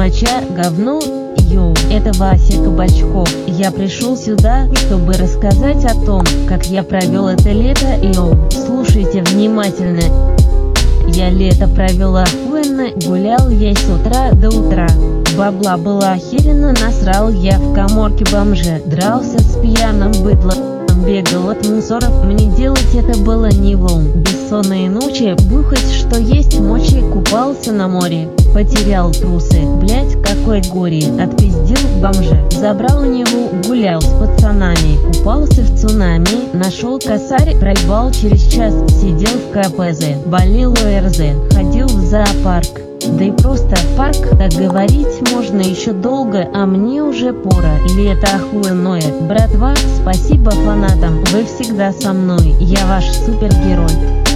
моча, говно. Йоу, это Вася Кабачков. Я пришел сюда, чтобы рассказать о том, как я провел это лето. Йоу, слушайте внимательно. Я лето провел охуенно, гулял я с утра до утра. Бабла было охеренно, насрал я в каморке бомжа. Дрался с пьяным быдлом, бегал от мусоров. Мне делать это было не влом. Бессонные ночи, бухать что есть мочи. Купался на море, потерял трусы. Блять, какой горе, отпиздил бомжа. Забрал у него, гулял с пацанами. Купался в цунами, нашел косарь. Проебал через час, сидел в КПЗ. Болел ОРЗ, ходил в зоопарк. Да и просто парк, так говорить можно еще долго, а мне уже пора. Лето охуенное, братва, спасибо фанатам, вы всегда со мной, я ваш супергерой.